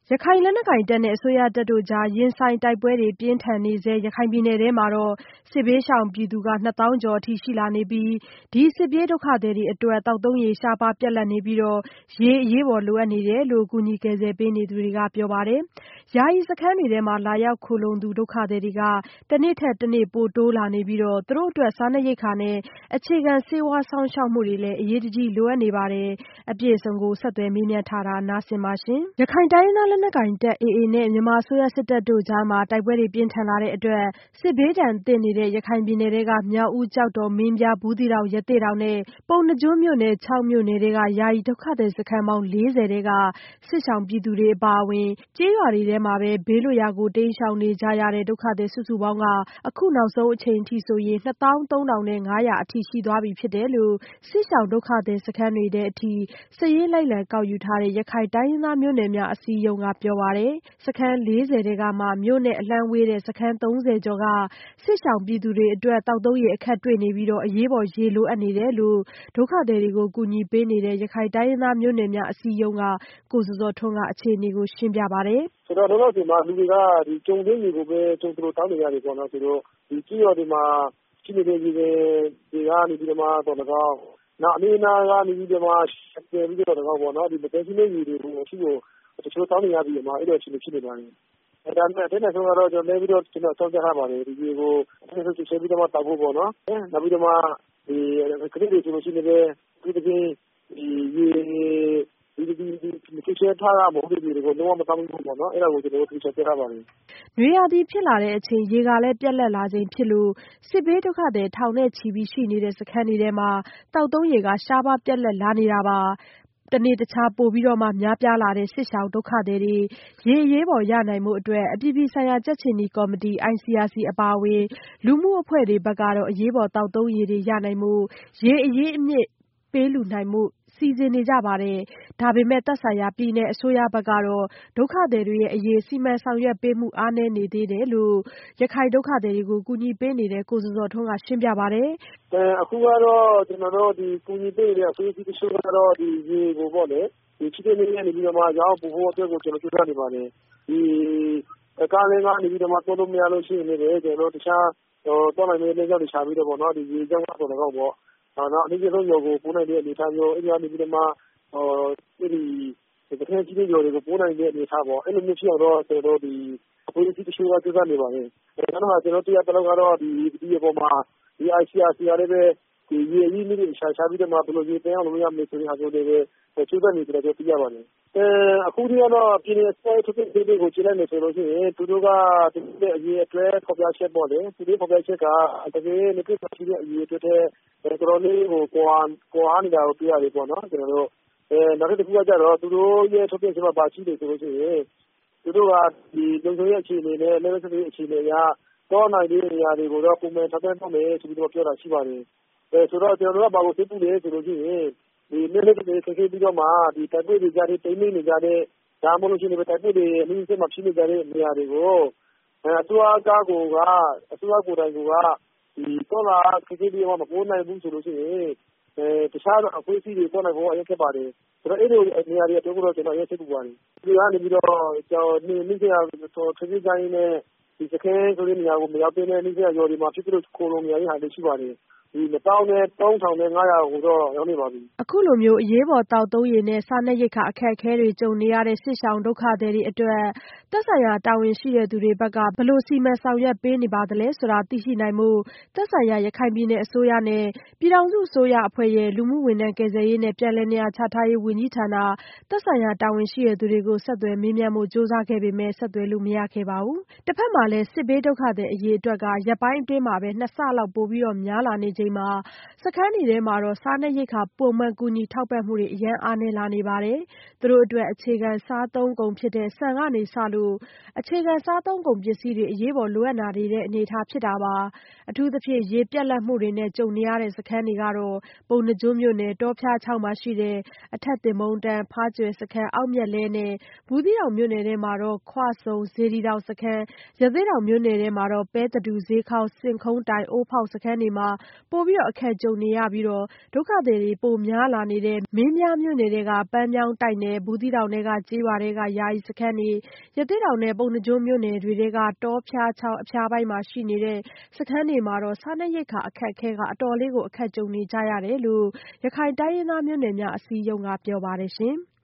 ရခိုင်လက်နက်ကိုင်တပ်နဲ့ အစိုးရတပ်တို့ကြား ရင်ဆိုင်တိုက်ပွဲတွေပြင်းထန်နေဆဲ ရခိုင်ပြည်နယ်ထဲမှာ စစ်ဘေးရှောင်ပြည်သူ 2 သောင်းကျော်အထိရှိလာနေပြီး ဒီစစ်ပြေးဒုက္ခသည်တွေအတွက် သောက်သုံးရေရှားပါးပြတ်လပ်နေပြီး ရေအရေးပေါ်လိုအပ်နေတယ်လို့ ကူညီကယ်ဆယ်ပေးနေသူတွေကပြောပါတယ်။ ယာယီစခန်းတွေထဲ လာရောက်ခိုလှုံသူဒုက္ခသည်တွေက တနေ့ထက်တနေ့ပိုတိုးလာနေပြီး သူတို့အတွက် စားနပ်ရိက္ခာနဲ့ အခြေခံဆေးဝါးစောင့်ရှောက်မှုတွေလည်း အရေးတကြီးလိုအပ်နေပါတယ်။ အပြည့်အစုံကို ဆက်သွယ်မေးမြန်းထားတဲ့ မဆုမွန်က တင်ပြပေးထားပါတယ်။ ရခိုင်တိုင်းရင်းသားလက်နက်ကိုင်တပ် AA နဲ့ မြန်မာအစိုးရစစ်တပ်တို့ကြား တိုက်ပွဲတွေပြင်းထန်လာတဲ့အတွက် စစ်ဘေးဒဏ်သင့်နေတဲ့ ရခိုင်ပြည်နယ်ထဲက မြောက်ဦး၊ ကျောက်တော်၊ မင်းပြား၊ ဘူးသီးတောင်၊ ရသေ့တောင်နဲ့ ပုဏ္ဏားကျွန်းမြို့နယ် 6 မြို့နယ်ထဲက ယာယီဒုက္ခသည်စခန်းပေါင်း 40 ထဲက စစ်ရှောင်ပြည်သူတွေအပါအဝင် ကျေးရွာတွေထဲမှာပဲ ဘေးလွတ်ရာကို တိမ်းရှောင်နေကြရတဲ့ ဒုက္ခသည်စုစုပေါင်း အခုနောက်ဆုံးအချိန်အထိဆိုရင် 23500 အထိရှိသွားပြီဖြစ်တယ်လို့ စစ်ရှောင်ဒုက္ခသည်စခန်းတွေထဲအထိ စာရင်းလိုက်လံကောက်ယူထားတဲ့ ရခိုင်တိုင်းရင်းသားမျိုးနွယ်များအစည်းအရုံးကပြောပါတယ်။ စခန်း 40 ထဲကမှ မြို့နဲ့အလှမ်းဝေးတဲ့ စခန်း 30 ကျော်က စစ်ရှောင်ပြည်သူတွေအတွက် သောက်သုံးရေအခက်တွေ့နေပြီး အရေးပေါ်ရေလိုအပ်နေတယ်လို့ ဒုက္ခသည်တွေကိုကူညီပေးနေတဲ့ ရခိုင်တိုင်းရင်းသားမျိုးနွယ်များအစည်းအရုံးက ကိုဇော်ဇော်ထွန်းက အခြေအနေကိုရှင်းပြပါတယ်။ “ဆိုတော့လောလောဆယ်မှာလူတွေကကြုံတွင်းရေကိုပဲကြုံသလိုတောင်းနေရတယ်ပေါ့နော်ဆိုတော့ဒီကျေးရွာတွေမှာရှိနေတဲ့ရေတွေကနေပြီးတော့မှတော့၎င်းနောက်အနီးအနားကနေပြီးတော့မှပြန်ပြီးတော့၎င်းပေါ့နော်ဒီမတန်းရှိတဲ့ရေတွေကိုအထူးကိုတချို့တောင်းနေရပြီးတော့မှအဲ့လိုအခြေအနေဖြစ်နေပါတယ်။ဒါပေမဲ့အတဲ့နဲ့ဆုံးကတော့ကျွန်တော်လည်းပြီးတော့ကျွန်တော်တောင်းကြထားပါတယ်ဒီရေကိုအဲ့ဒါဆိုချက်ပြီးတော့မှတောက်ဖို့ပေါ့နော်နောက်ပြီးတော့မှဒီကလေးတွေဆိုလို့ရှိနေတယ်ဒီတစ်ချိန်ဒီဒီချက်ထားတာမဟုတ်တဲ့ရေတွေကိုလုံးဝမတောင်းဘူးပေါ့နော်အဲ့ဒါကိုကျွန်တော်တို့ချက်ပြထားပါတယ်။ ”နွေရာသီဖြစ်လာချိန် ရေကလည်းပြတ်လပ်လာချိန်ဖြစ်လို့ စစ်ဘေးဒုက္ခသည်ထောင်နဲ့ချီရှိနေတဲ့စခန်းတွေထဲမှာ သောက်သုံးရေရှားပါးပြတ်လပ်လာနေတာပါ။ တနေ့တခြားပိုများပြားလာတဲ့ စစ်ရှောင်ဒုက္ခသည်တွေ ရေအရေးပေါ်ရနိုင်ဖို့အတွက် အပြည်ပြည်ဆိုင်ရာကြက်ခြေနီကော်မတီ ICRC အပါအဝင် လူမှုအဖွဲ့တွေဘက်ကတော့ အရေးပေါ်သောက်သုံးရေရနိုင်ဖို့ ရေအရင်းအမြစ်ပေးလှူနိုင်ဖို့ စီစဉ်နေကြပါတယ်။ ဒါပေမဲ့ သက်ဆိုင်ရာပြည်နယ်အစိုးရဘက်ကတော့ ဒုက္ခသည်တွေအရေး စီမံဆောင်ရွက်ပေးမှုအားနည်းနေသေးတယ်လို့ ရခိုင်ဒုက္ခသည်တွေကိုကူညီပေးနေတဲ့ ကိုဇော်ဇော်ထွန်းကရှင်းပြပါတယ်။ “အခုကတော့ကျွန်တော်တို့ဒီကူညီပေးနေတဲ့အဖွဲ့အစည်းတချို့ကတော့ဒီရေကိုပေါ့လေဒီချစ်တဲ့နေ့ကနေပြီးတော့မှရောင်းပို့ဖို့အတွက်ကိုကျွန်တော်ကြိုးစားနေပါတယ်ဒီကားလေးကနေပြီးတော့မှတိုးလို့မရလို့ရှိရင်လည်းကျွန်တော်တို့တခြားတော့နိုင်တဲ့လမ်းကြောင်းတွေရှာပြီးတော့ပေါ့နော်ဒီရေကြောင်းကတော့တော့ပေါ့နောက်အနည်းဆုံးရောကိုပို့နိုင်တဲ့အနေအထားမျိုးအဲ့ဒီကနေပြီးတော့မှအဲ့ဒီတကယ်ကြီးတဲ့ရောတွေကိုပို့နိုင်တဲ့အနေအထားပေါ့အဲ့လိုမျိုးဖြစ်အောင်တော့ကျွန်တော်တို့ဒီအဖွဲ့အစည်းတချို့ကကြိုးစားနေပါတယ်ကျွန်တော်တို့တရားတလောက်ကတော့ဒီအပေါ်မှာဒီ ICRC ကလည်းပဲဒီရေအရင်းမြစ်တွေရှာပြီးတော့မှဘယ်လိုရေတင်အောင်လုပ်ရမလဲဆိုတဲ့ဟာမျိုးတွေပဲကြိုးစားနေကြတယ်သိရပါတယ်အခုဒီကတော့ပြည်နယ်အစိုးရထုတ်ပြန်ချက်တွေကိုကြည့်လိုက်မယ်ဆိုလို့ရှိရင်သူတို့ကဒီအရေးအတွက်ဖော်ပြချက်ပေါ့လေဒီဖော်ပြချက်ကတကယ်လက်တွေ့ရှိတဲ့အရေးအတွက်တော်တော်လေးကိုကွာဟနေတာကိုတွေ့ရတယ်ပေါ့နော်ကျွန်တော်တို့နောက်တစ်ခုကကြတော့သူတို့ရဲ့ထုတ်ပြန်ချက်မှာပါရှိတယ်ဆိုလို့ရှိရင်သူတို့ကဒီလုံခြုံရေးအခြေအနေနဲ့လက်နက်စစ်အခြေအနေအရတော့နိုင်တဲ့နေရာတွေကိုတော့ပုံမှန်ထောက်ပံ့ဖို့မယ်ဆိုပြီးတော့ပြောတာရှိပါတယ်ဆိုတော့ကျွန်တော်တို့ကဘာကိုသိပူလဲဆိုလို့ရှိရင်ဒီလက်နက်တွေခက်ခဲပြီးတော့မှဒီတိုက်ပွဲတွေကြားတွေတိမ်နေနေကြတဲ့ဒါမှမဟုတ်လို့ရှိရင်တိုက်ပွဲတွေအနည်းငယ်မှဖြစ်နေကြတဲ့နေရာတွေကိုအစိုးရကားကအစိုးရကိုယ်တိုင်ကဒီတော့လာခက်ခဲပြီးတော့မပိုးနိုင်ဘူးဆိုလို့ရှိရင်တခြားအဖွဲ့အစည်းတွေတော့နိုင်ဖို့အရင်ခက်ပါတယ်ဆိုတော့အဲ့လိုနေရာတွေအတွက်ကိုတော့ကျွန်တော်ရေးသိပူပါတယ်ဒီကနေပြီးတော့ကျွန်တော်နေ့စဉ်ခက်ခဲကြရင်းနဲ့ဒီစခန်းဆိုတဲ့နေရာကိုမရောက်တဲ့နေ့စဉ်ရော်ဒီမှာဖြစ်ပြီးခိုးလုံနေရတဲ့ဟာတွေရှိပါတယ်ဒီ23500ကိုတော့ရောက်နေပါပြီ။” အခုလိုအရေးပေါ်သောက်သုံးရေနဲ့ စားနပ်ရိက္ခာအခက်အခဲတွေကြုံနေရတဲ့ စစ်ရှောင်ဒုက္ခသည်တွေအတွက် သက်ဆိုင်ရာတာဝန်ရှိသူတွေဘက်က ဘယ်လိုစီမံဆောင်ရွက်ပေးနေပါသလဲဆိုတာသိရှိနိုင်ဖို့ သက်ဆိုင်ရာရခိုင်ပြည်နယ်အစိုးရနဲ့ ပြည်ထောင်စုအစိုးရအဖွဲ့ရဲ့ လူမှုဝန်ထမ်းကယ်ဆယ်ရေးနဲ့ပြန်လည်နေရာချထားရေးဝန်ကြီးဌာန သက်ဆိုင်ရာတာဝန်ရှိသူတွေကို ဆက်သွယ်မေးမြန်းဖို့ကြိုးစားခဲ့ပေမဲ့ ဆက်သွယ်လို့မရခဲ့ပါဘူး။ တဘက်မှာလည်း စစ်ဘေးဒုက္ခသည်အရေအတွက်က ရက်ပိုင်းအတွင်း 2 ဆလောက်ပိုများလာနေချိန်မှာ စခန်းတွေထဲမှာ စားနပ်ရိက္ခာပုံမှန်ကူညီထောက်ပံ့မှုတွေ အရမ်းအားနည်းလာနေပါတယ်။ သူတို့အတွက် အခြေခံစားသုံးကုန်ဖြစ်တဲ့ ဆန်ကနေစလို့ အခြေခံစားသုံးကုန်ပစ္စည်းတွေ အရေးပေါ်လိုအပ်နေတဲ့အနေအထားဖြစ်တာပါ။ အထူးသဖြင့် ရေပြတ်လပ်မှုတွေနဲ့ကြုံနေရတဲ့စခန်းတွေကတော့ ပုဏ္ဏားကျွန်းမြို့နယ် တောဖျားချောင်းမှာရှိတဲ့ အထက်သင်ပုန်းတန်း၊ ဖားကြွယ်စခန်း၊ အောက်မြတ်လှဲနဲ့ ဘူးသီးတောင်မြို့နယ်ထဲမှာ ခွဆုံ၊ စေတီတောင်စခန်း၊ ရသေ့တောင်မြို့နယ်ထဲမှာ ပဲသဒူ၊ ဇေခေါင်၊ ဆင်ခုန်းတိုင်၊ အိုးဖောက်စခန်းတွေမှာပိုပြီးအခက်ကြုံနေရပြီးဒုက္ခသည်တွေပိုများလာနေတဲ့မင်းပြားမြို့နယ်ထဲက ပန်းမြောင်းတိုက်နယ် ဘူးသီးတောင်ထဲက ကျေးရွာတွေက ယာယီစခန်းတွေ ရသေ့တောင်နဲ့ ပုဏ္ဏားကျွန်းမြို့နယ်တွေထဲက တောဖျားချောင်းအဖျားပိုင်းမှာရှိနေတဲ့စခန်းတွေမှာ စားနပ်ရိက္ခာအခက်အခဲအတော်လေးအခက်ကြုံနေကြရတယ်လို့ ရခိုင်တိုင်းရင်းသားမျိုးနွယ်များအစည်းအရုံးကပြောပါတယ်။